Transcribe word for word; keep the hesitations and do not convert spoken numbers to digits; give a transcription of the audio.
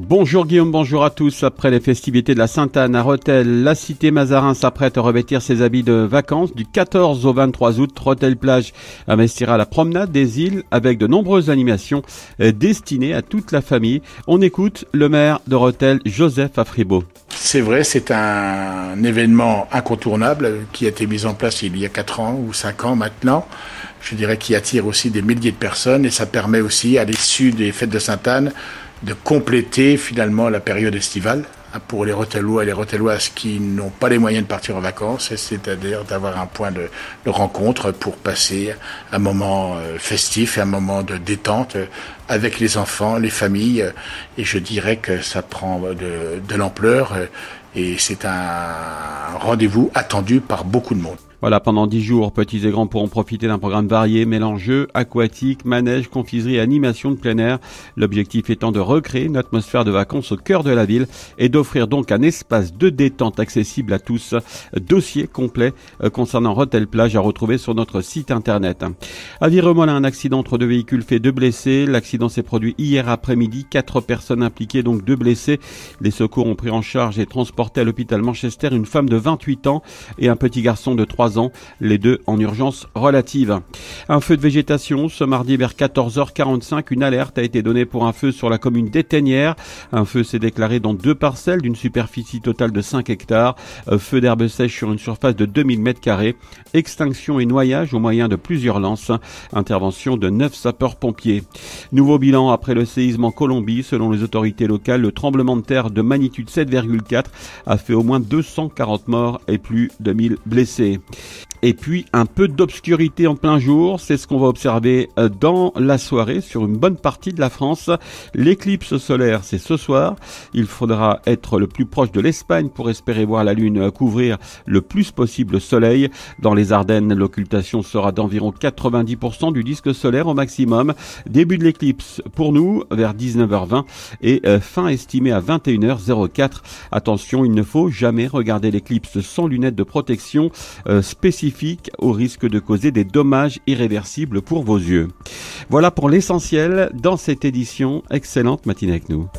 Bonjour Guillaume, bonjour à tous. Après les festivités de la Sainte-Anne à Rethel, la cité Mazarin s'apprête à revêtir ses habits de vacances. Du quatorze au vingt-trois août, Rethel-Plage investira la promenade des îles avec de nombreuses animations destinées à toute la famille. On écoute le maire de Rethel, Joseph Afribault. C'est vrai, c'est un événement incontournable qui a été mis en place il y a quatre ans ou cinq ans maintenant. Je dirais qu'il attire aussi des milliers de personnes et ça permet aussi à l'issue des fêtes de Sainte-Anne de compléter finalement la période estivale pour les Rethelois et les Rethelloises qui n'ont pas les moyens de partir en vacances, c'est-à-dire d'avoir un point de, de rencontre pour passer un moment festif et un moment de détente avec les enfants, les familles. Et je dirais que ça prend de, de l'ampleur et c'est un rendez-vous attendu par beaucoup de monde. Voilà, pendant dix jours, petits et grands pourront profiter d'un programme varié, mêlant jeux, aquatiques, manèges, confiseries et animations de plein air. L'objectif étant de recréer une atmosphère de vacances au cœur de la ville et d'offrir donc un espace de détente accessible à tous. Dossier complet concernant Rethel-Plage à retrouver sur notre site internet. À Viremolin, un accident entre deux véhicules fait deux blessés. L'accident s'est produit hier après-midi. Quatre personnes impliquées, donc deux blessés. Les secours ont pris en charge et transporté à l'hôpital Manchester une femme de vingt-huit ans et un petit garçon de trois ans, les deux en urgence relative. Un feu de végétation, ce mardi vers quatorze heures quarante-cinq, une alerte a été donnée pour un feu sur la commune d'Éteignères. Un feu s'est déclaré dans deux parcelles d'une superficie totale de cinq hectares. Feu d'herbe sèche sur une surface de deux mille mètres carrés. Extinction et noyage au moyen de plusieurs lances. Intervention de neuf sapeurs-pompiers. Nouveau bilan après le séisme en Colombie. Selon les autorités locales, le tremblement de terre de magnitude sept virgule quatre a fait au moins deux cent quarante morts et plus de mille blessés. Et puis un peu d'obscurité en plein jour, c'est ce qu'on va observer dans la soirée sur une bonne partie de la France. L'éclipse solaire, c'est ce soir. Il faudra être le plus proche de l'Espagne pour espérer voir la lune couvrir le plus possible le soleil. Dans les Ardennes, l'occultation sera d'environ quatre-vingt-dix pour cent du disque solaire au maximum. Début de l'éclipse pour nous vers dix-neuf heures vingt et fin estimée à vingt et une heures zéro quatre. Attention, il ne faut jamais regarder l'éclipse sans lunettes de protection euh, spécifiques au risque de causer des dommages irréversibles pour vos yeux. Voilà pour l'essentiel dans cette édition. Excellente matinée avec nous.